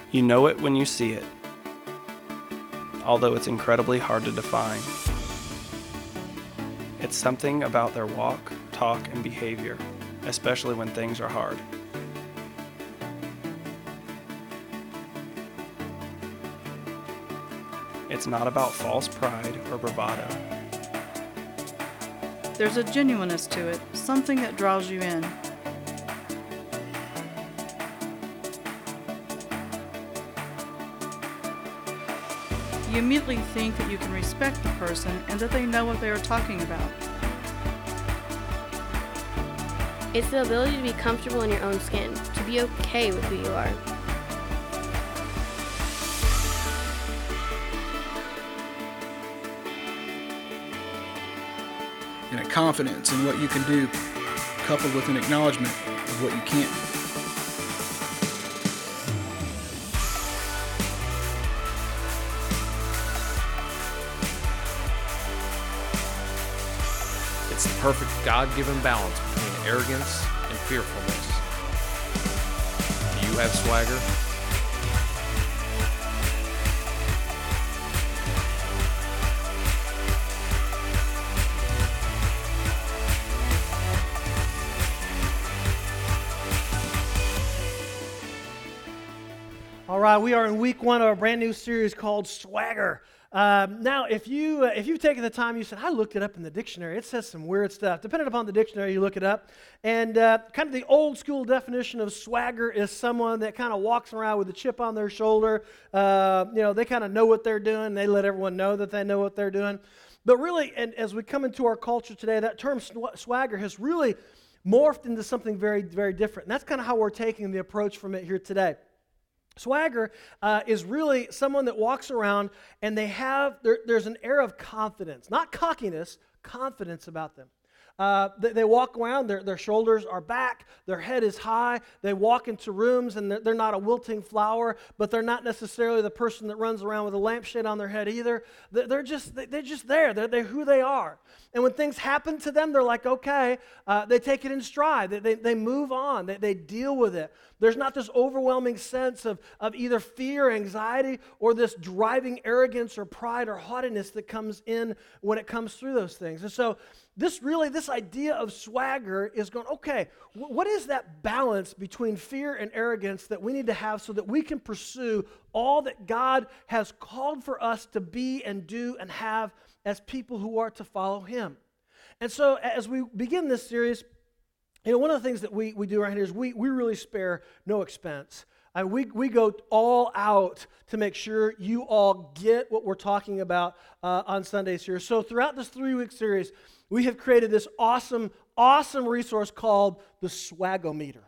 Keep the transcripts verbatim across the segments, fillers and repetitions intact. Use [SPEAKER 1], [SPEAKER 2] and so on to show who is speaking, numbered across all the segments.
[SPEAKER 1] You know it when you see it, although it's incredibly hard to define. It's something about their walk, talk, and behavior, especially when things are hard. It's not about false pride or bravado.
[SPEAKER 2] There's a genuineness to it, something that draws you in. You immediately think that you can respect the person and that they know what they are talking about.
[SPEAKER 3] It's the ability to be comfortable in your own skin, to be okay with who you are.
[SPEAKER 4] And a confidence in what you can do, coupled with an acknowledgement of what you can't do.
[SPEAKER 5] It's the perfect God-given balance between arrogance and fearfulness. Do you have swagger?
[SPEAKER 6] All right, we are in week one of our brand new series called Swagger. Um, now, if you uh, if you've taken the time, you said, I looked it up in the dictionary. It says some weird stuff. Depending upon the dictionary, you look it up. And uh, kind of the old school definition of swagger is someone that kind of walks around with a chip on their shoulder. Uh, you know, they kind of know what they're doing. They let everyone know that they know what they're doing. But really, and as we come into our culture today, that term sw- swagger has really morphed into something very, very different. And that's kind of how we're taking the approach from it here today. Swagger uh, is really someone that walks around and they have, there, there's an air of confidence, not cockiness, confidence about them. Uh, they, they walk around, their, their shoulders are back, their head is high, they walk into rooms and they're, they're not a wilting flower, but they're not necessarily the person that runs around with a lampshade on their head either. They're, they're just they're just there, they're, they're who they are. And when things happen to them, they're like, okay, uh, they take it in stride, they, they, they move on, they, they deal with it. There's not this overwhelming sense of, of either fear, anxiety, or this driving arrogance or pride or haughtiness that comes in when it comes through those things. And so this really, this idea of swagger is going, okay, what is that balance between fear and arrogance that we need to have so that we can pursue all that God has called for us to be and do and have as people who are to follow Him? And so as we begin this series, you know, one of the things that we, we do around here is we, we really spare no expense. I, we, we go all out to make sure you all get what we're talking about uh, on Sundays here. So throughout this three-week series, we have created this awesome, awesome resource called the Swagometer.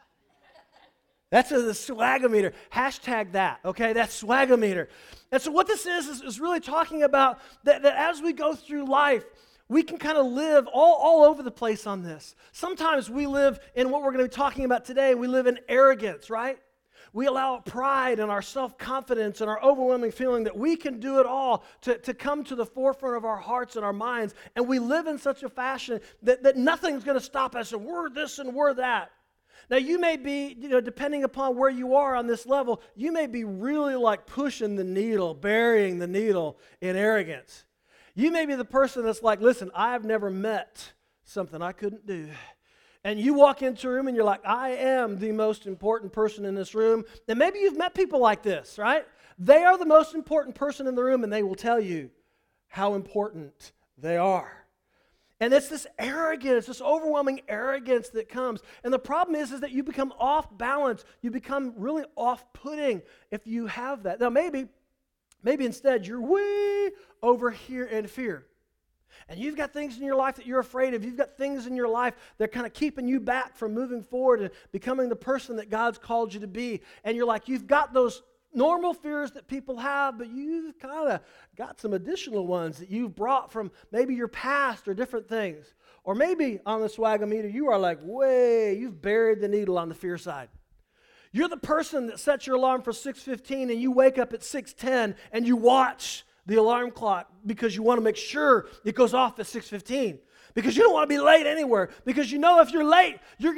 [SPEAKER 6] That's a, the Swagometer. Hashtag that, okay? That's Swagometer. And so what this is, is, is really talking about that, that as we go through life, we can kind of live all, all over the place on this. Sometimes we live in what we're going to be talking about today. We live in arrogance, right? We allow pride and our self-confidence and our overwhelming feeling that we can do it all to, to come to the forefront of our hearts and our minds. And we live in such a fashion that, that nothing's going to stop us, and we're this and we're that. Now, you may be, you know, depending upon where you are on this level, you may be really like pushing the needle, burying the needle in arrogance. You may be the person that's like, listen, I've never met something I couldn't do. And you walk into a room and you're like, I am the most important person in this room. And maybe you've met people like this, right? They are the most important person in the room, and they will tell you how important they are. And it's this arrogance, this overwhelming arrogance that comes. And the problem is, is that you become off balance. You become really off-putting if you have that. Now, maybe, maybe instead you're way over here in fear. And you've got things in your life that you're afraid of. You've got things in your life that are kind of keeping you back from moving forward and becoming the person that God's called you to be. And you're like, you've got those normal fears that people have, but you've kind of got some additional ones that you've brought from maybe your past or different things. Or maybe on the Swagometer, you are like, way, you've buried the needle on the fear side. You're the person that sets your alarm for six fifteen and you wake up at six ten and you watch the alarm clock because you want to make sure it goes off at six fifteen. Because you don't want to be late anywhere. Because you know if you're late, you're going to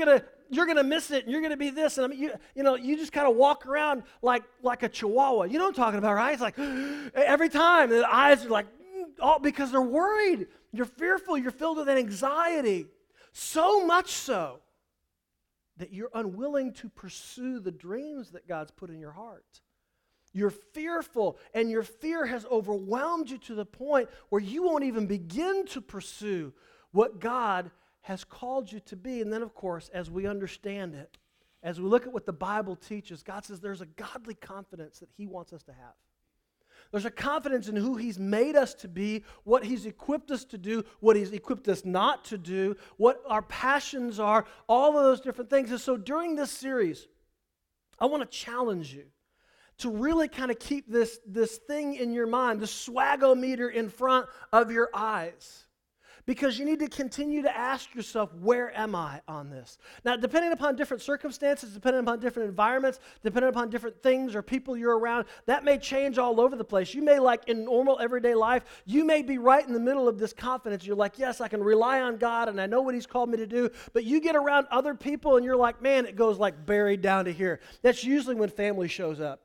[SPEAKER 6] you're going to miss it, and you're going to be this. And I mean, you, you know, you just kind of walk around like, like a chihuahua. You know what I'm talking about, right? It's like every time the eyes are like, all because they're worried. You're fearful. You're filled with anxiety. So much so that you're unwilling to pursue the dreams that God's put in your heart. You're fearful, and your fear has overwhelmed you to the point where you won't even begin to pursue what God has called you to be. And then, of course, as we understand it, as we look at what the Bible teaches, God says there's a godly confidence that He wants us to have. There's a confidence in who He's made us to be, what He's equipped us to do, what He's equipped us not to do, what our passions are, all of those different things. And so during this series, I want to challenge you to really kind of keep this, this thing in your mind, the swagometer in front of your eyes. Because you need to continue to ask yourself, where am I on this? Now, depending upon different circumstances, depending upon different environments, depending upon different things or people you're around, that may change all over the place. You may, like in normal everyday life, you may be right in the middle of this confidence. You're like, yes, I can rely on God and I know what He's called me to do. But you get around other people and you're like, man, it goes like buried down to here. That's usually when family shows up.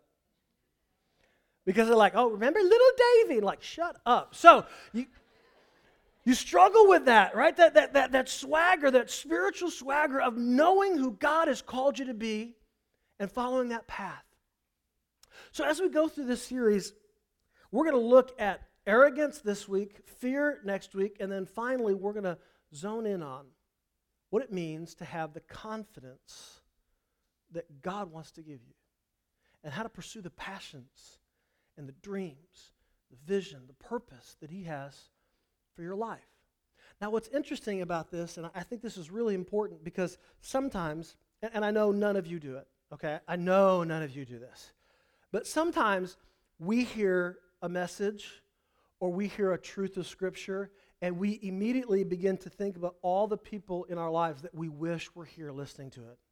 [SPEAKER 6] Because they're like, oh, remember little Davy? Like, shut up. So, you... You struggle with that, right? That, that, that, that swagger, that spiritual swagger of knowing who God has called you to be and following that path. So as we go through this series, we're going to look at arrogance this week, fear next week, and then finally we're going to zone in on what it means to have the confidence that God wants to give you and how to pursue the passions and the dreams, the vision, the purpose that He has for your life. Now, what's interesting about this, and I think this is really important because sometimes, and I know none of you do it, okay? I know none of you do this. But sometimes we hear a message or we hear a truth of Scripture and we immediately begin to think about all the people in our lives that we wish were here listening to it.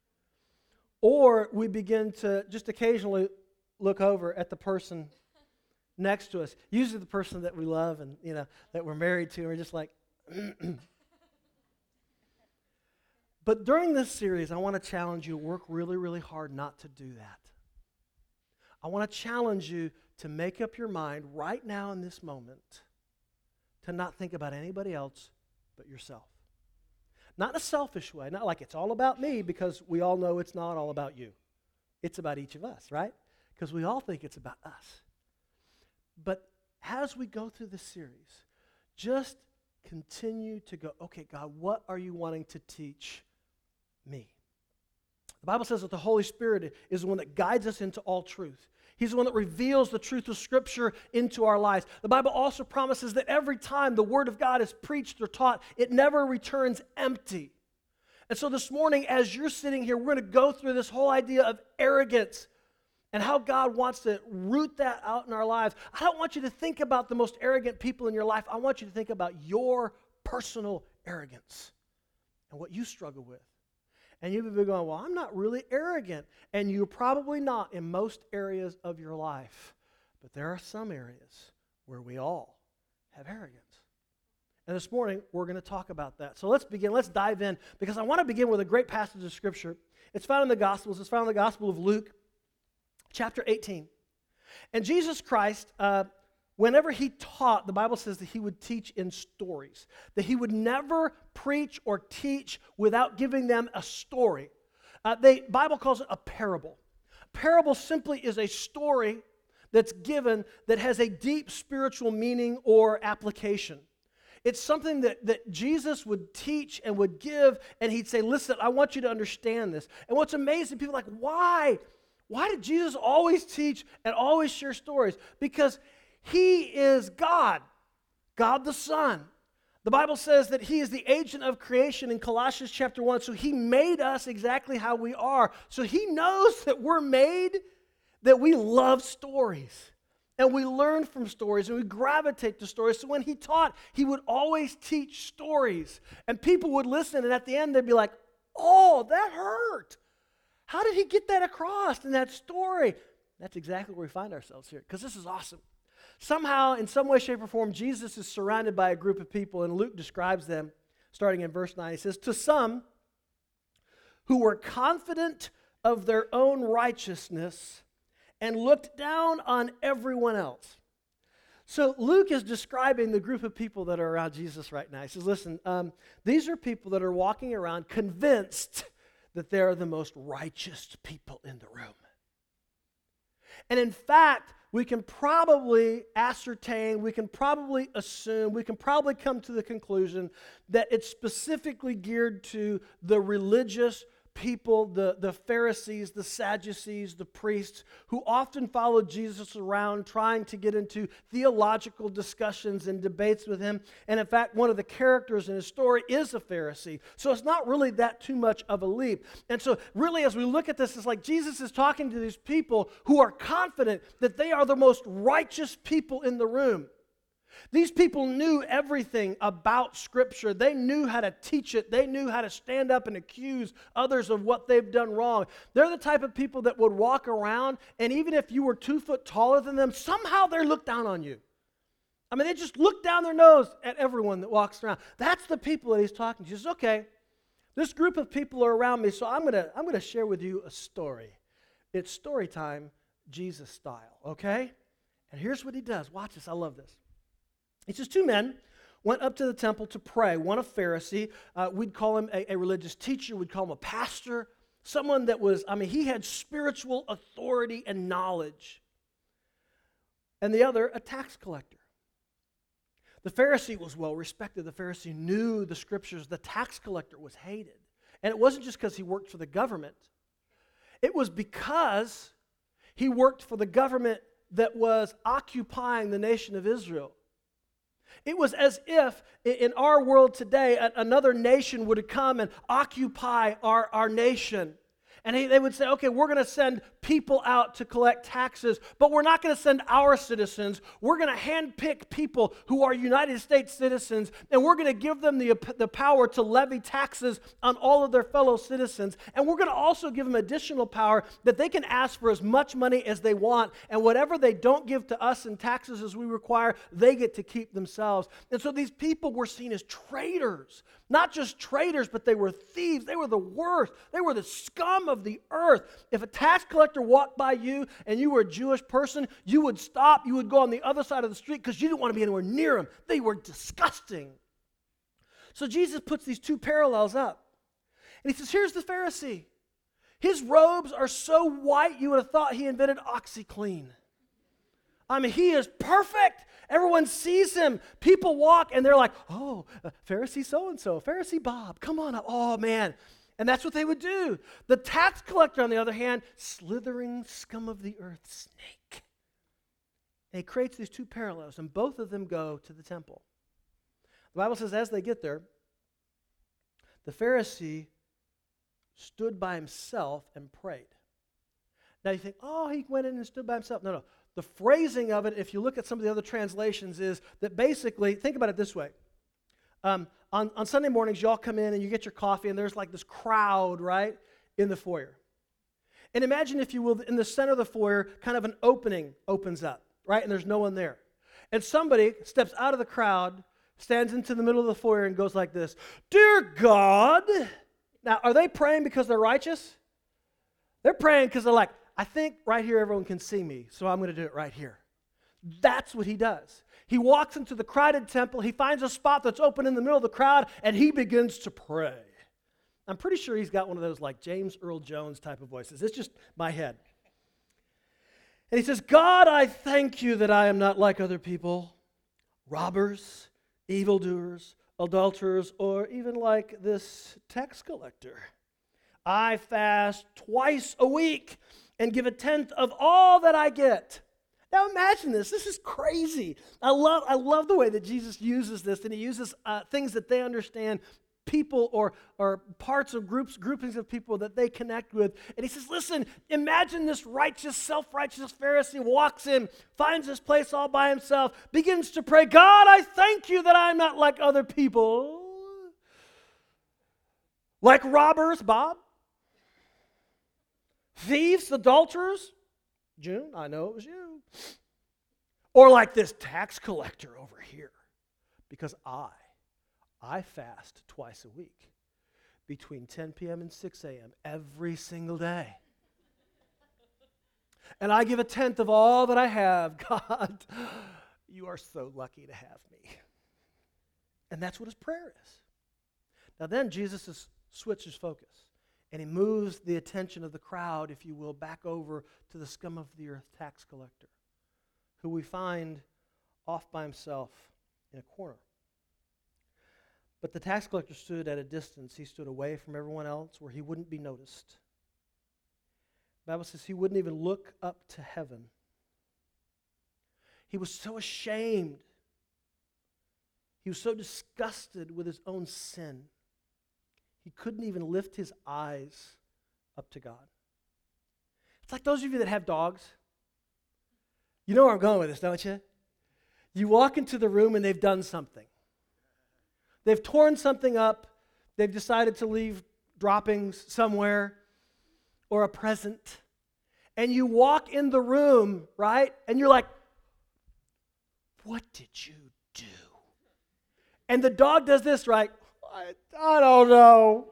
[SPEAKER 6] Or we begin to just occasionally look over at the person next to us, usually the person that we love and, you know, that we're married to, and we're just like, but during this series, I want to challenge you to work really, really hard not to do that. I want to challenge you to make up your mind right now in this moment to not think about anybody else but yourself. Not in a selfish way, not like it's all about me, because we all know it's not all about you. It's about each of us, right? Because we all think it's about us. But as we go through this series, just continue to go, okay, God, what are you wanting to teach me? The Bible says that the Holy Spirit is the one that guides us into all truth. He's the one that reveals the truth of Scripture into our lives. The Bible also promises that every time the Word of God is preached or taught, it never returns empty. And so this morning, as you're sitting here, we're going to go through this whole idea of arrogance and how God wants to root that out in our lives. I don't want you to think about the most arrogant people in your life. I want you to think about your personal arrogance and what you struggle with. And you've been going, well, I'm not really arrogant. And you're probably not in most areas of your life. But there are some areas where we all have arrogance. And this morning, we're going to talk about that. So let's begin. Let's dive in, because I want to begin with a great passage of Scripture. It's found in the Gospels. It's found in the Gospel of Luke, chapter eighteen. And Jesus Christ, uh, whenever He taught, the Bible says that He would teach in stories, that He would never preach or teach without giving them a story. Uh, the Bible calls it a parable. Parable simply is a story that's given that has a deep spiritual meaning or application. It's something that, that Jesus would teach and would give, and He'd say, listen, I want you to understand this. And what's amazing, people are like, why? Why did Jesus always teach and always share stories? Because He is God, God the Son. The Bible says that He is the agent of creation in Colossians chapter one, so He made us exactly how we are. So He knows that we're made, that we love stories, and we learn from stories, and we gravitate to stories. So when He taught, He would always teach stories, and people would listen, and at the end they'd be like, oh, that hurt. How did He get that across in that story? That's exactly where we find ourselves here, because this is awesome. Somehow, in some way, shape, or form, Jesus is surrounded by a group of people, and Luke describes them, starting in verse nine. He says, to some who were confident of their own righteousness and looked down on everyone else. So Luke is describing the group of people that are around Jesus right now. He says, listen, um, these are people that are walking around convinced that they're the most righteous people in the room. And in fact, we can probably ascertain, we can probably assume, we can probably come to the conclusion that it's specifically geared to the religious people, the, the Pharisees, the Sadducees, the priests, who often followed Jesus around trying to get into theological discussions and debates with him. And in fact, one of the characters in his story is a Pharisee. So it's not really that too much of a leap. And so really, as we look at this, it's like Jesus is talking to these people who are confident that they are the most righteous people in the room. These people knew everything about Scripture. They knew how to teach it. They knew how to stand up and accuse others of what they've done wrong. They're the type of people that would walk around, and even if you were two foot taller than them, somehow they look down on you. I mean, they just look down their nose at everyone that walks around. That's the people that he's talking to. He says, okay, this group of people are around me, so I'm going to I'm going to share with you a story. It's story time, Jesus style, okay? And here's what he does. Watch this. I love this. He says, two men went up to the temple to pray. One a Pharisee, uh, we'd call him a, a religious teacher, we'd call him a pastor, someone that was, I mean, he had spiritual authority and knowledge. And the other, a tax collector. The Pharisee was well respected. The Pharisee knew the Scriptures. The tax collector was hated. And it wasn't just because he worked for the government. It was because he worked for the government that was occupying the nation of Israel. It was as if in our world today, another nation would come and occupy our, our nation. And they would say, okay, we're going to send people out to collect taxes, but we're not going to send our citizens. We're going to handpick people who are United States citizens, and we're going to give them the, the power to levy taxes on all of their fellow citizens. And we're going to also give them additional power that they can ask for as much money as they want, and whatever they don't give to us in taxes as we require, they get to keep themselves. And so these people were seen as traitors. Not just traitors, but they were thieves. They were the worst. They were the scum of the earth. If a tax collector walked by you and you were a Jewish person, you would stop. You would go on the other side of the street because you didn't want to be anywhere near them. They were disgusting. So Jesus puts these two parallels up. And he says, here's the Pharisee. His robes are so white you would have thought he invented OxyClean. I mean, he is perfect. Everyone sees him. People walk and they're like, oh, Pharisee so-and-so, Pharisee Bob, come on up. Oh, man. And that's what they would do. The tax collector, on the other hand, slithering scum of the earth snake. And he creates these two parallels, and both of them go to the temple. The Bible says as they get there, the Pharisee stood by himself and prayed. Now you think, oh, he went in and stood by himself. No, no. The phrasing of it, if you look at some of the other translations, is that basically, think about it this way. Um, on, on Sunday mornings, y'all come in and you get your coffee, and there's like this crowd, right, in the foyer. And imagine, if you will, in the center of the foyer, kind of an opening opens up, right, and there's no one there. And somebody steps out of the crowd, stands into the middle of the foyer, and goes like this, "Dear God." Now, are they praying because they're righteous? They're praying because they're like, I think right here everyone can see me, so I'm going to do it right here. That's what he does. He walks into the crowded temple, he finds a spot that's open in the middle of the crowd, and he begins to pray. I'm pretty sure he's got one of those like James Earl Jones type of voices. It's just my head. And he says, God, I thank you that I am not like other people, robbers, evildoers, adulterers, or even like this tax collector. I fast twice a week and give a tenth of all that I get. Now imagine this. This is crazy. I love, I love the way that Jesus uses this, and he uses uh, things that they understand, people or, or parts of groups, groupings of people that they connect with. And he says, listen, imagine this righteous, self-righteous Pharisee walks in, finds this place all by himself, begins to pray, God, I thank you that I'm not like other people. Like robbers, Bob. Thieves, adulterers, June, I know it was you. Or like this tax collector over here, because I, I fast twice a week. between ten p.m. and six a.m. every single day. And I give a tenth of all that I have. God, you are so lucky to have me. And that's what his prayer is. Now then, Jesus is, switches focus, and he moves the attention of the crowd, if you will, back over to the scum of the earth tax collector, who we find off by himself in a corner. But the tax collector stood at a distance. He stood away from everyone else where he wouldn't be noticed. The Bible says he wouldn't even look up to heaven. He was so ashamed. He was so disgusted with his own sin. He couldn't even lift his eyes up to God. It's like those of you that have dogs. You know where I'm going with this, don't you? You walk into the room and they've done something. They've torn something up. They've decided to leave droppings somewhere or a present. And you walk in the room, right? And you're like, what did you do? And the dog does this, right? I, I don't know.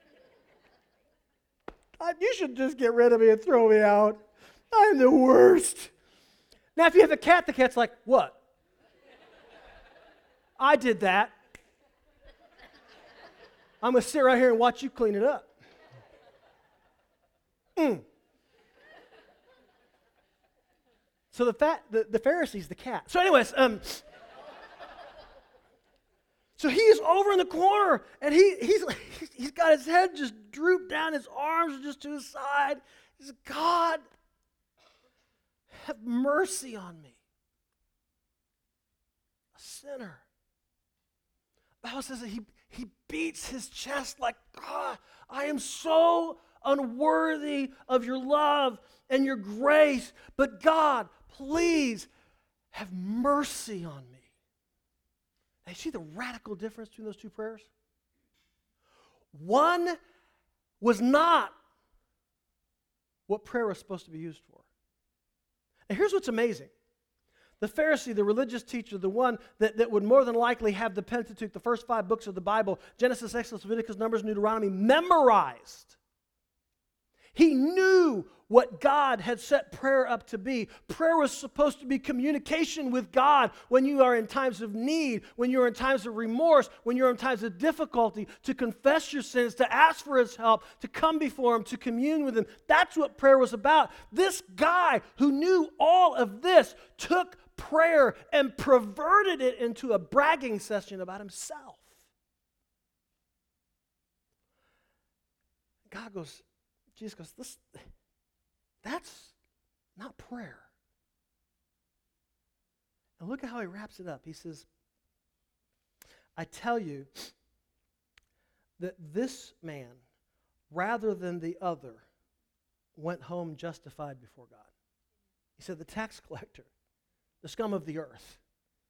[SPEAKER 6] I, you should just get rid of me and throw me out. I'm the worst. Now, if you have a cat, the cat's like, what? I did that. I'm going to sit right here and watch you clean it up. Mm. So the, fat, the, the Pharisee's the cat. So anyways, um, so he's over in the corner, and he he's he's got his head just drooped down, his arms are just to his side. He says, God, have mercy on me, a sinner. The Bible says that he, he beats his chest like, God, I am so unworthy of your love and your grace, but God, please have mercy on me. Now, you see the radical difference between those two prayers? One was not what prayer was supposed to be used for. Now, here's what's amazing. The Pharisee, the religious teacher, the one that, that would more than likely have the Pentateuch, the first five books of the Bible, Genesis, Exodus, Leviticus, Numbers, and Deuteronomy, memorized. He knew what God had set prayer up to be. Prayer was supposed to be communication with God when you are in times of need, when you're in times of remorse, when you're in times of difficulty, to confess your sins, to ask for his help, to come before him, to commune with him. That's what prayer was about. This guy who knew all of this took prayer and perverted it into a bragging session about himself. God goes, Jesus goes, this, that's not prayer. And look at how he wraps it up. He says, I tell you that this man, rather than the other, went home justified before God. He said, the tax collector, the scum of the earth,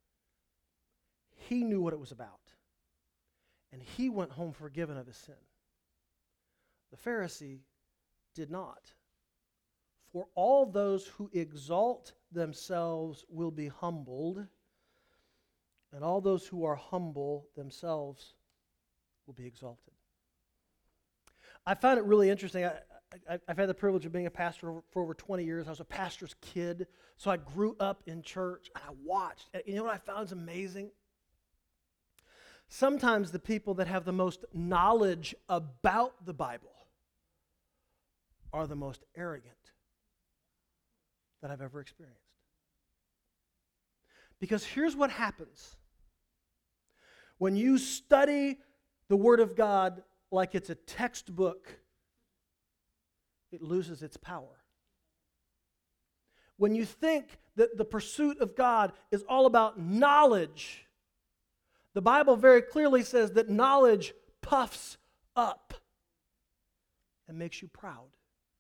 [SPEAKER 6] he knew what it was about. And he went home forgiven of his sin. The Pharisee did not. For all those who exalt themselves will be humbled, and all those who are humble themselves will be exalted. I found it really interesting. I, I, I've had the privilege of being a pastor for over twenty years. I was a pastor's kid, so I grew up in church, and I watched. And you know what I found is amazing? Sometimes the people that have the most knowledge about the Bible are the most arrogant that I've ever experienced. Because here's what happens. When you study the Word of God like it's a textbook, it loses its power. When you think that the pursuit of God is all about knowledge, the Bible very clearly says that knowledge puffs up and makes you proud.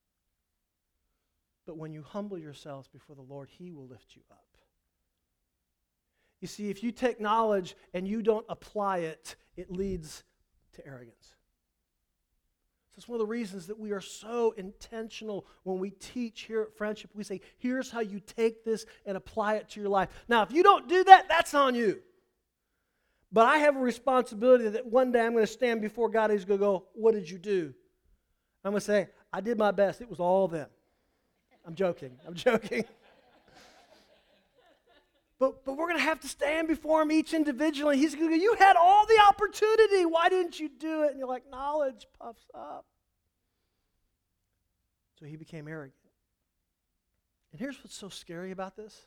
[SPEAKER 6] But when you humble yourselves before the Lord, He will lift you up. You see, if you take knowledge and you don't apply it, it leads to arrogance. So it's one of the reasons that we are so intentional when we teach here at Friendship. We say, here's how you take this and apply it to your life. Now, if you don't do that, that's on you. But I have a responsibility that one day I'm going to stand before God and He's going to go, what did you do? I'm going to say, I did my best. It was all them. I'm joking. I'm joking. But, but we're going to have to stand before Him each individually. He's going to go, you had all the opportunity. Why didn't you do it? And you're like, knowledge puffs up. So he became arrogant. And here's what's so scary about this.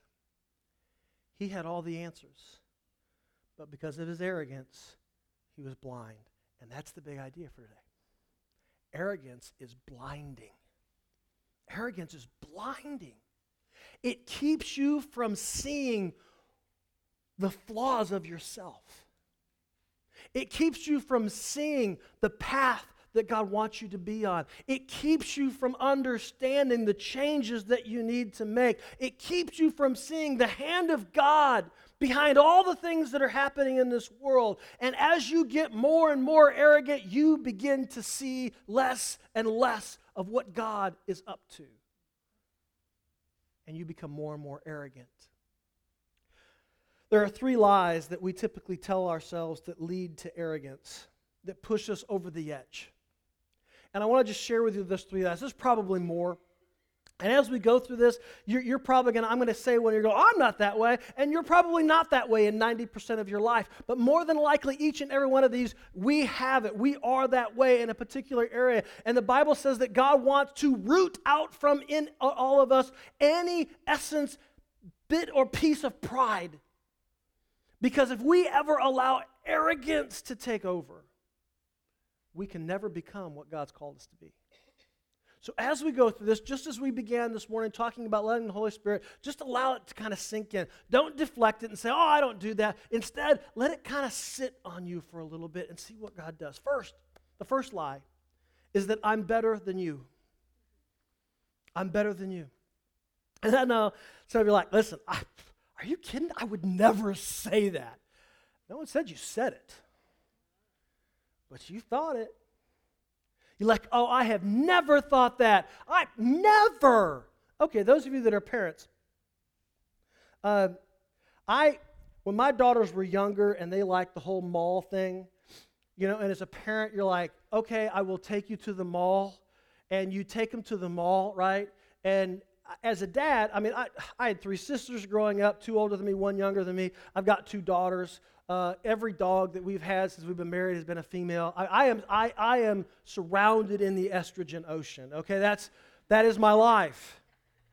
[SPEAKER 6] He had all the answers. But because of his arrogance, he was blind. And that's the big idea for today. Arrogance is blinding. Arrogance is blinding. It keeps you from seeing the flaws of yourself. It keeps you from seeing the path that God wants you to be on. It keeps you from understanding the changes that you need to make. It keeps you from seeing the hand of God behind all the things that are happening in this world. And as you get more and more arrogant, you begin to see less and less of what God is up to. And you become more and more arrogant. There are three lies that we typically tell ourselves that lead to arrogance, that push us over the edge. And I want to just share with you those three lies. There's probably more. And as we go through this, you're, you're probably going to, I'm going to say when you're going, oh, I'm not that way. And you're probably not that way in ninety percent of your life. But more than likely, each and every one of these, we have it. We are that way in a particular area. And the Bible says that God wants to root out from in all of us any essence, bit, or piece of pride. Because if we ever allow arrogance to take over, we can never become what God's called us to be. So as we go through this, just as we began this morning talking about letting the Holy Spirit, just allow it to kind of sink in. Don't deflect it and say, oh, I don't do that. Instead, let it kind of sit on you for a little bit and see what God does. First, the first lie is that I'm better than you. I'm better than you. And I know some of you are like, listen, I, are you kidding? I would never say that. No one said you said it. But you thought it. You're like, oh, I have never thought that. I never. Okay, those of you that are parents, uh, I, when my daughters were younger and they liked the whole mall thing, you know, and as a parent, you're like, okay, I will take you to the mall, and you take them to the mall, right? And as a dad, I mean, I, I had three sisters growing up, two older than me, one younger than me. I've got two daughters. Uh, every dog that we've had since we've been married has been a female. I, I am I, I am surrounded in the estrogen ocean. Okay, that's that is my life.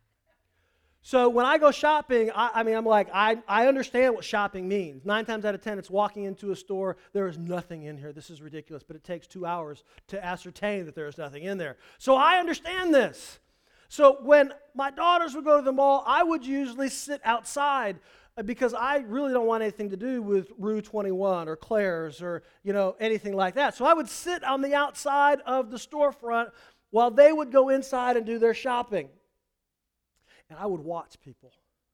[SPEAKER 6] So when I go shopping, I, I mean, I'm like, I, I understand what shopping means. Nine times out of ten, it's walking into a store. There is nothing in here. This is ridiculous, but it takes two hours to ascertain that there is nothing in there. So I understand this. So when my daughters would go to the mall, I would usually sit outside because I really don't want anything to do with Rue twenty-one or Claire's or, you know, anything like that. So I would sit on the outside of the storefront while they would go inside and do their shopping. And I would watch people.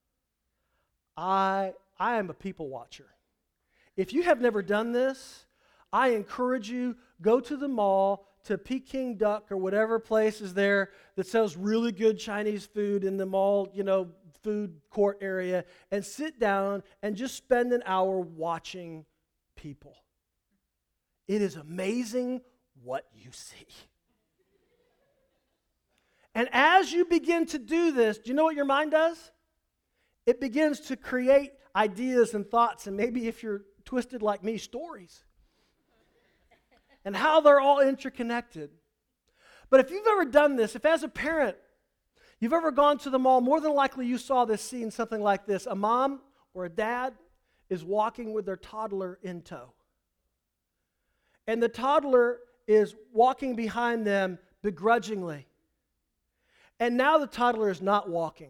[SPEAKER 6] I I am a people watcher. If you have never done this, I encourage you, go to the mall, to Peking Duck or whatever place is there that sells really good Chinese food in the mall, you know, food court area, and sit down and just spend an hour watching people. It is amazing what you see. And as you begin to do this, do you know what your mind does? It begins to create ideas and thoughts, and maybe if you're twisted like me, stories. And how they're all interconnected. But if you've ever done this, if as a parent, you've ever gone to the mall, more than likely you saw this scene, something like this. A mom or a dad is walking with their toddler in tow. And the toddler is walking behind them begrudgingly. And now the toddler is not walking.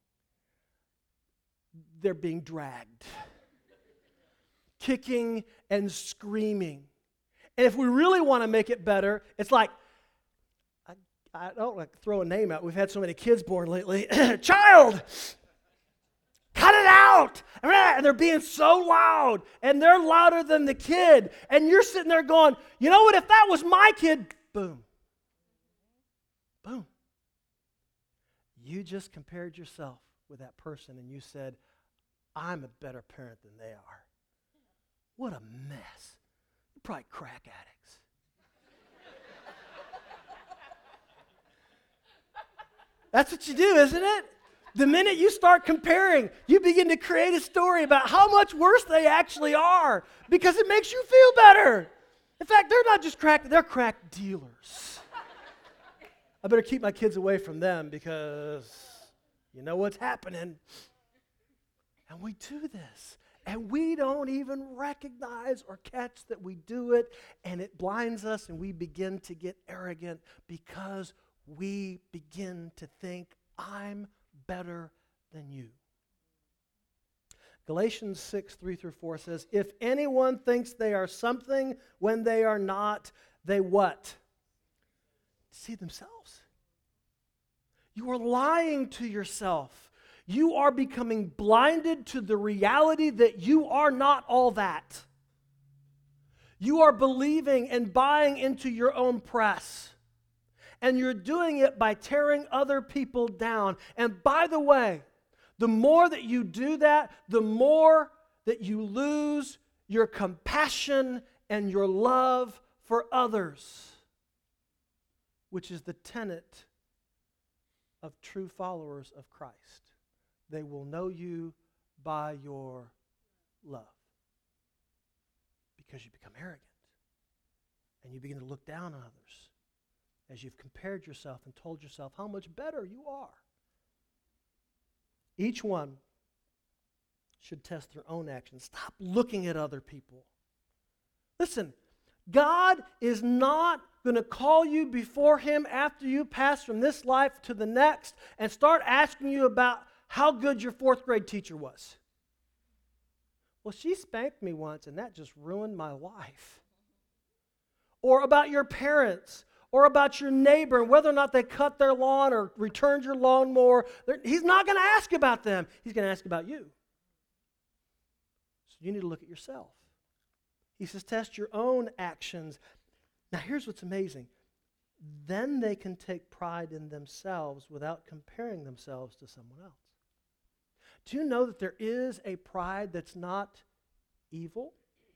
[SPEAKER 6] They're being dragged. Kicking and screaming. And if we really want to make it better, it's like, I, I don't like throw a name out. We've had so many kids born lately. Child, cut it out. And they're being so loud. And they're louder than the kid. And you're sitting there going, you know what, if that was my kid, boom. Boom. You just compared yourself with that person and you said, I'm a better parent than they are. what a mess. You're probably crack addicts. That's what you do, isn't it? The minute you start comparing, you begin to create a story about how much worse they actually are because it makes you feel better. In fact, they're not just crack, they're crack dealers. I better keep my kids away from them because you know what's happening. And we do this. And we don't even recognize or catch that we do it. And it blinds us and we begin to get arrogant because we begin to think, I'm better than you. Galatians six, three through four says, if anyone thinks they are something when they are not, they what? See themselves. You are lying to yourself. You are becoming blinded to the reality that you are not all that. You are believing and buying into your own press. And you're doing it by tearing other people down. And by the way, the more that you do that, the more that you lose your compassion and your love for others, which is the tenet of true followers of Christ. They will know you by your love because you become arrogant and you begin to look down on others as you've compared yourself and told yourself how much better you are. Each one should test their own actions. Stop looking at other people. Listen, God is not going to call you before Him after you pass from this life to the next and start asking you about how good your fourth grade teacher was. Well, she spanked me once and that just ruined my life. Or about your parents. Or about your neighbor and whether or not they cut their lawn or returned your lawnmower. He's not going to ask about them. He's going to ask about you. So you need to look at yourself. He says, test your own actions. Now here's what's amazing. Then they can take pride in themselves without comparing themselves to someone else. Do you know that there is a pride that's not evil?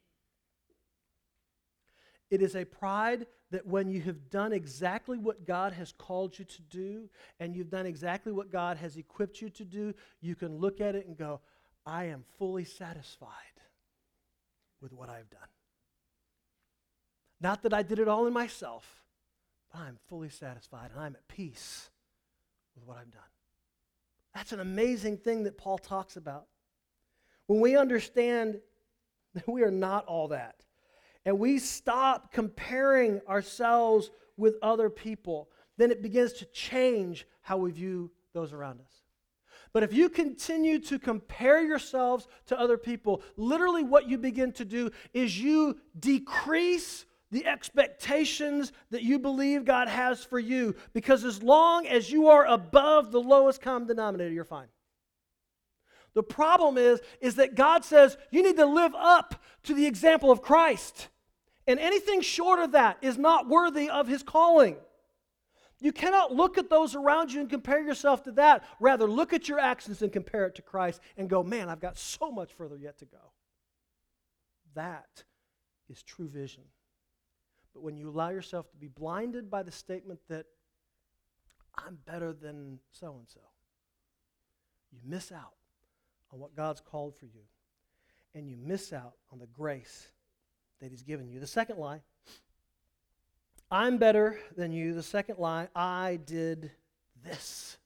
[SPEAKER 6] It is a pride that when you have done exactly what God has called you to do and you've done exactly what God has equipped you to do, you can look at it and go, I am fully satisfied with what I've done. Not that I did it all in myself, but I'm fully satisfied and I'm at peace with what I've done. That's an amazing thing that Paul talks about. When we understand that we are not all that, and we stop comparing ourselves with other people, then it begins to change how we view those around us. But if you continue to compare yourselves to other people, literally what you begin to do is you decrease the expectations that you believe God has for you. Because as long as you are above the lowest common denominator, you're fine. The problem is, is that God says you need to live up to the example of Christ. And anything short of that is not worthy of His calling. You cannot look at those around you and compare yourself to that. Rather, look at your actions and compare it to Christ and go, man, I've got so much further yet to go. That is true vision. But when you allow yourself to be blinded by the statement that I'm better than so-and-so, you miss out on what God's called for you. And you miss out on the grace that He's given you. The second lie, I'm better than you. The second lie, I did this.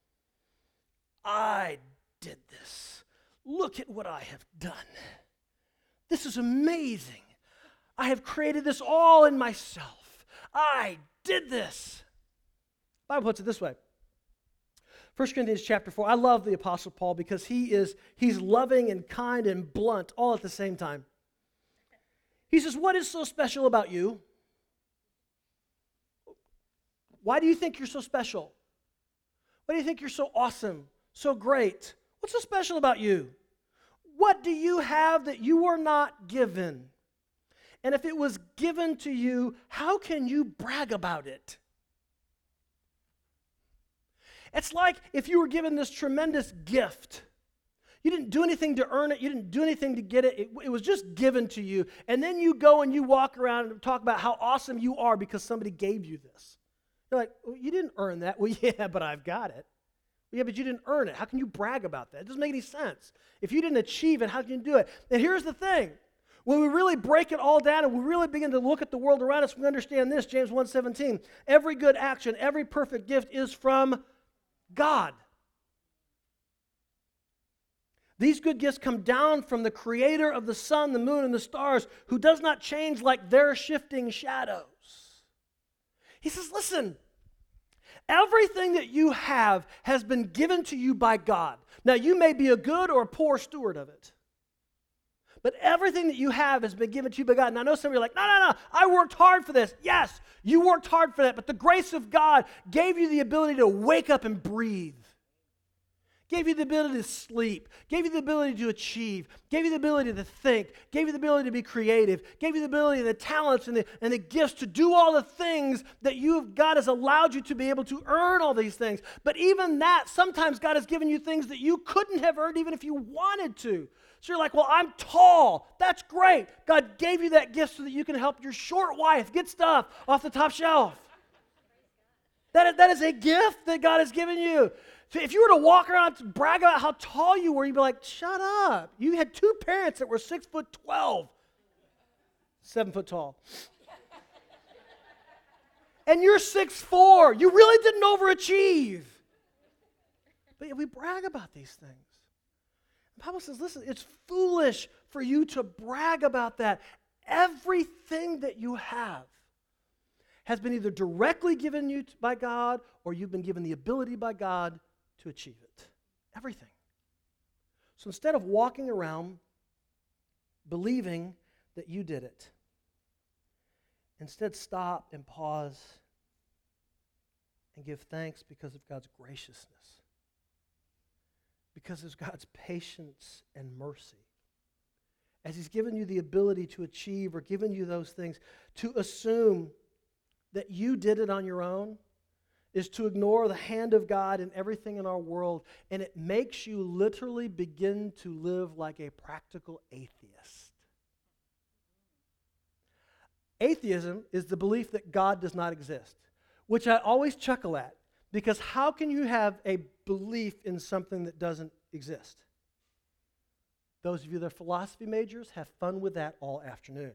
[SPEAKER 6] I did this. Look at what I have done. This is amazing. I have created this all in myself. I did this. The Bible puts it this way. First Corinthians chapter four. I love the Apostle Paul because he is he's loving and kind and blunt all at the same time. He says, what is so special about you? Why do you think you're so special? Why do you think you're so awesome, so great? What's so special about you? What do you have that you were not given? And if it was given to you, how can you brag about it? It's like if you were given this tremendous gift. You didn't do anything to earn it. You didn't do anything to get it. It, it was just given to you. And then you go and you walk around and talk about how awesome you are because somebody gave you this. You're like, well, you didn't earn that. Well, yeah, but I've got it. Yeah, but you didn't earn it. How can you brag about that? It doesn't make any sense. If you didn't achieve it, how can you do it? And here's the thing. When we really break it all down and we really begin to look at the world around us, we understand this, James one seventeen. Every good action, every perfect gift is from God. These good gifts come down from the creator of the sun, the moon, and the stars, who does not change like their shifting shadows. He says, listen, everything that you have has been given to you by God. Now, you may be a good or a poor steward of it, but everything that you have has been given to you by God. And I know some of you are like, no, no, no, I worked hard for this. Yes, you worked hard for that, but the grace of God gave you the ability to wake up and breathe. Gave you the ability to sleep, gave you the ability to achieve, gave you the ability to think, gave you the ability to be creative, gave you the ability, the talents, and the, and the gifts to do all the things that you God has allowed you to be able to earn all these things. But even that, sometimes God has given you things that you couldn't have earned even if you wanted to. So you're like, well, I'm tall. That's great. God gave you that gift so that you can help your short wife get stuff off the top shelf. That is, that is a gift that God has given you. If you were to walk around and brag about how tall you were, you'd be like, shut up. You had two parents that were six foot twelve, seven foot tall. And you're six foot four. You really didn't overachieve. But we brag about these things. The Bible says, listen, it's foolish for you to brag about that. Everything that you have has been either directly given you by God or you've been given the ability by God to achieve it. Everything. So instead of walking around believing that you did it, instead stop and pause and give thanks because of God's graciousness, because of God's patience and mercy. As He's given you the ability to achieve or given you those things, to assume that you did it on your own is to ignore the hand of God in everything in our world, and it makes you literally begin to live like a practical atheist. Atheism is the belief that God does not exist, which I always chuckle at, because how can you have a belief in something that doesn't exist? Those of you that are philosophy majors, have fun with that all afternoon.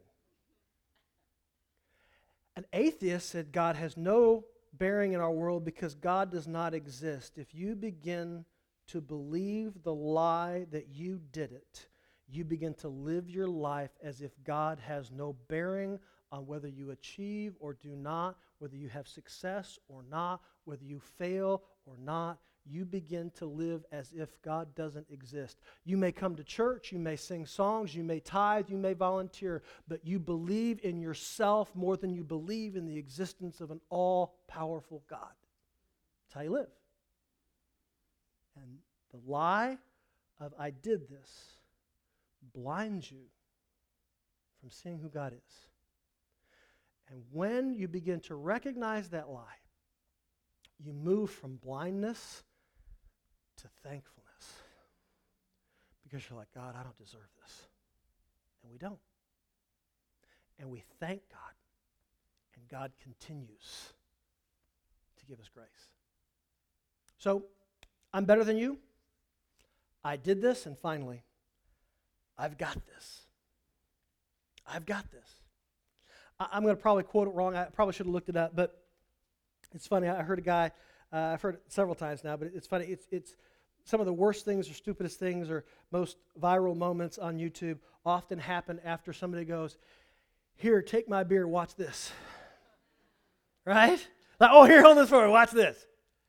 [SPEAKER 6] An atheist said God has no bearing in our world because God does not exist. If you begin to believe the lie that you did it, you begin to live your life as if God has no bearing on whether you achieve or do not, whether you have success or not, whether you fail or not. You begin to live as if God doesn't exist. You may come to church, you may sing songs, you may tithe, you may volunteer, but you believe in yourself more than you believe in the existence of an all-powerful God. That's how you live. And the lie of I did this blinds you from seeing who God is. And when you begin to recognize that lie, you move from blindness to thankfulness. Because you're like, God, I don't deserve this. And we don't. And we thank God. And God continues to give us grace. So, I'm better than you. I did this, and finally, I've got this. I've got this. I- I'm going to probably quote it wrong. I probably should have looked it up, but it's funny. I heard a guy, uh, I've heard it several times now, but it's funny. It's it's some of the worst things or stupidest things or most viral moments on YouTube often happen after somebody goes, here, take my beer, watch this. Right? Like, oh, here, hold this for me, watch this.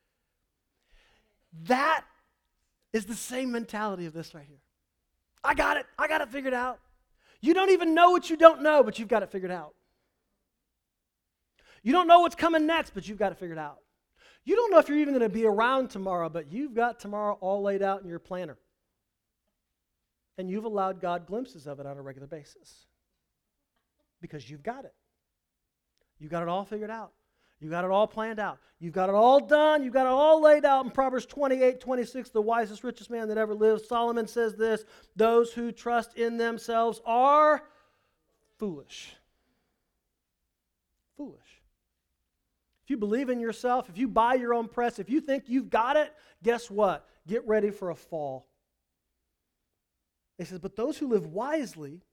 [SPEAKER 6] That is the same mentality of this right here. I got it. I got it figured out. You don't even know what you don't know, but you've got it figured out. You don't know what's coming next, but you've got it figured out. You don't know if you're even going to be around tomorrow, but you've got tomorrow all laid out in your planner. And you've allowed God glimpses of it on a regular basis. Because you've got it. You've got it all figured out. You got it all planned out. You've got it all done. You've got it all laid out in Proverbs twenty-eight, twenty-six, the wisest, richest man that ever lived. Solomon says this, those who trust in themselves are foolish. Foolish. If you believe in yourself, if you buy your own press, if you think you've got it, guess what? Get ready for a fall. He says, but those who live wisely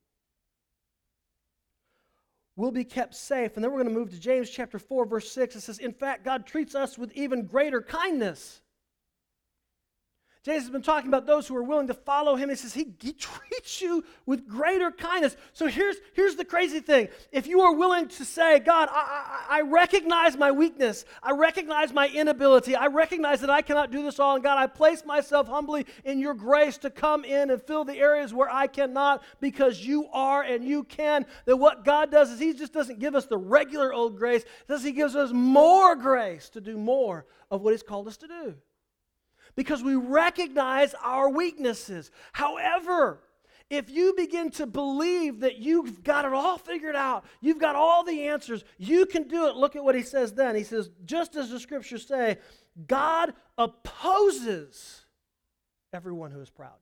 [SPEAKER 6] will be kept safe. And then we're going to move to James chapter four, verse six. It says, in fact, God treats us with even greater kindness. James has been talking about those who are willing to follow him. He says he, he treats you with greater kindness. So here's, here's the crazy thing. If you are willing to say, God, I, I, I recognize my weakness. I recognize my inability. I recognize that I cannot do this all. And God, I place myself humbly in your grace to come in and fill the areas where I cannot, because you are and you can. That what God does is he just doesn't give us the regular old grace. Does he gives us more grace to do more of what he's called us to do. Because we recognize our weaknesses. However, if you begin to believe that you've got it all figured out, you've got all the answers, you can do it. Look at what he says then. He says, just as the scriptures say, God opposes everyone who is proud.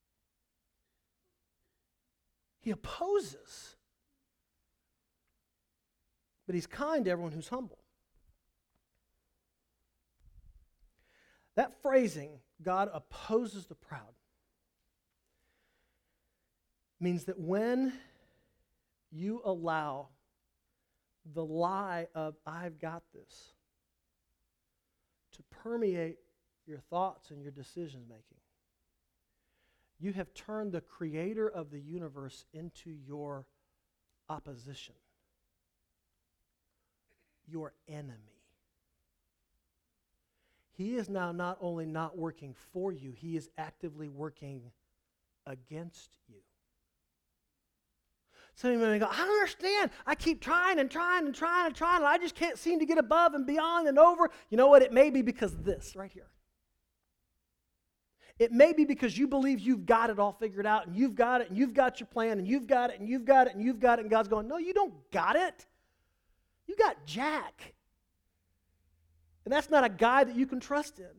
[SPEAKER 6] He opposes. But he's kind to everyone who's humble. That phrasing, God opposes the proud, means that when you allow the lie of, I've got this, to permeate your thoughts and your decision making, you have turned the creator of the universe into your opposition, your enemy. He is now not only not working for you, he is actively working against you. Some of you may go, I don't understand. I keep trying and trying and trying and trying, and I just can't seem to get above and beyond and over. You know what? It may be because of this right here. It may be because you believe you've got it all figured out, and you've got it, and you've got your plan, and you've got it, and you've got it, and you've got it, and God's going, no, you don't got it. You got Jack. And that's not a guy that you can trust in.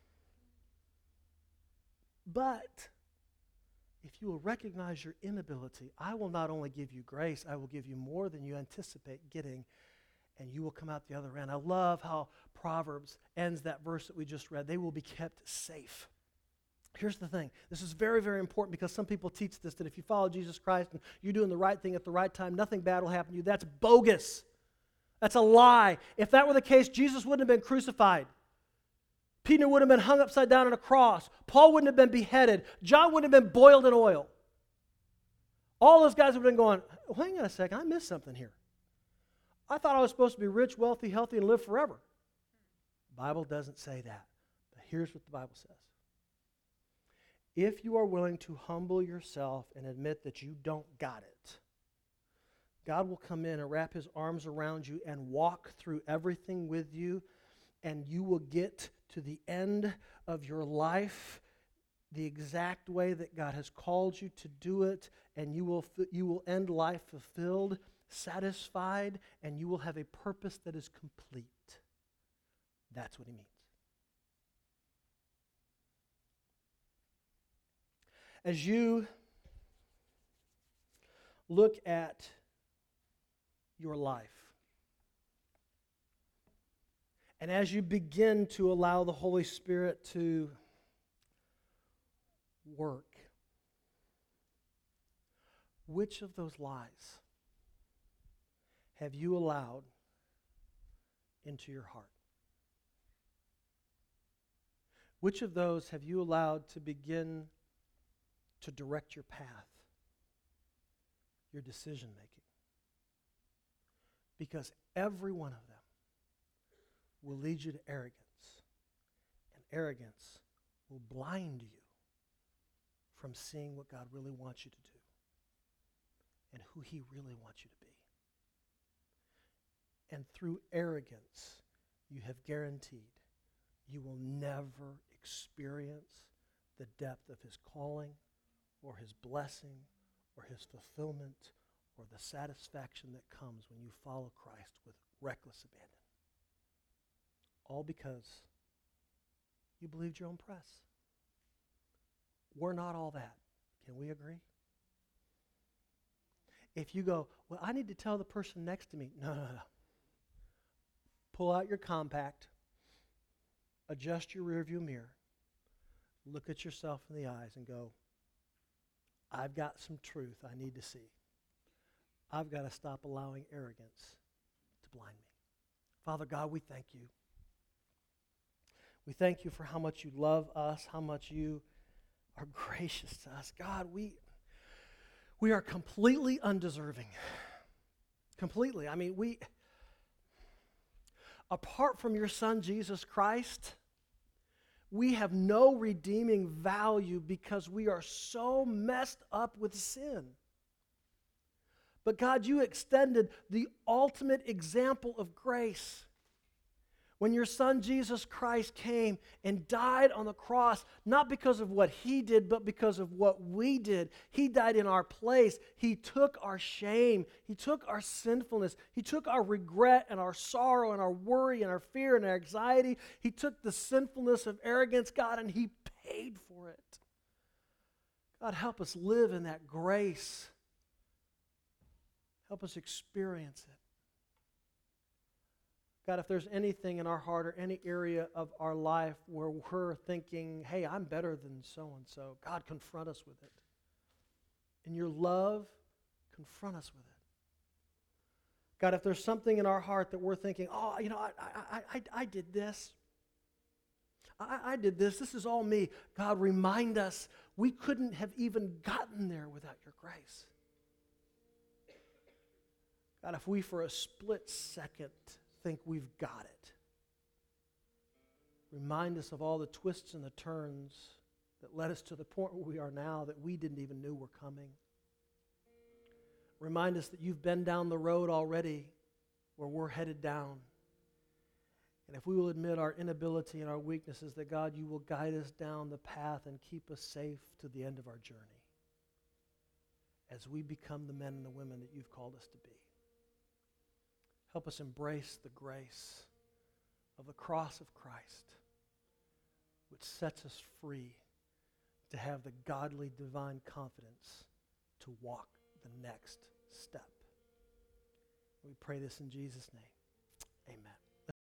[SPEAKER 6] But if you will recognize your inability, I will not only give you grace, I will give you more than you anticipate getting, and you will come out the other end. I love how Proverbs ends that verse that we just read. They will be kept safe. Here's the thing. This is very, very important because some people teach this, that if you follow Jesus Christ and you're doing the right thing at the right time, nothing bad will happen to you. That's bogus. That's a lie. If that were the case, Jesus wouldn't have been crucified. Peter wouldn't have been hung upside down on a cross. Paul wouldn't have been beheaded. John wouldn't have been boiled in oil. All those guys would have been going, oh, hang on a second, I missed something here. I thought I was supposed to be rich, wealthy, healthy, and live forever. The Bible doesn't say that. But here's what the Bible says. If you are willing to humble yourself and admit that you don't got it, God will come in and wrap his arms around you and walk through everything with you, and you will get to the end of your life the exact way that God has called you to do it, and you will, you will end life fulfilled, satisfied, and you will have a purpose that is complete. That's what he means. As you look at your life, and as you begin to allow the Holy Spirit to work, which of those lies have you allowed into your heart? Which of those have you allowed to begin to direct your path, your decision making? Because every one of them will lead you to arrogance, and arrogance will blind you from seeing what God really wants you to do and who he really wants you to be. And through arrogance, you have guaranteed you will never experience the depth of his calling or his blessing or his fulfillment, or the satisfaction that comes when you follow Christ with reckless abandon. All because you believed your own press. We're not all that. Can we agree? If you go, well, I need to tell the person next to me. No, no, no. Pull out your compact. Adjust your rearview mirror. Look at yourself in the eyes and go, I've got some truth I need to see. I've got to stop allowing arrogance to blind me. Father God, we thank you. We thank you for how much you love us, how much you are gracious to us. God, we, we are completely undeserving. Completely. I mean, we, apart from your Son, Jesus Christ, we have no redeeming value because we are so messed up with sin. But God, you extended the ultimate example of grace when your Son Jesus Christ came and died on the cross, not because of what he did, but because of what we did. He died in our place. He took our shame. He took our sinfulness. He took our regret and our sorrow and our worry and our fear and our anxiety. He took the sinfulness of arrogance, God, and he paid for it. God, help us live in that grace. Help us experience it. God, if there's anything in our heart or any area of our life where we're thinking, hey, I'm better than so-and-so, God, confront us with it. In your love, confront us with it. God, if there's something in our heart that we're thinking, oh, you know, I, I, I, I did this. I, I did this. This is all me. God, remind us we couldn't have even gotten there without your grace. God, if we for a split second think we've got it, remind us of all the twists and the turns that led us to the point where we are now that we didn't even know were coming. Remind us that you've been down the road already where we're headed down. And if we will admit our inability and our weaknesses, that God, you will guide us down the path and keep us safe to the end of our journey as we become the men and the women that you've called us to be. Help us embrace the grace of the cross of Christ, which sets us free to have the godly divine confidence to walk the next step. We pray this in Jesus' name. Amen.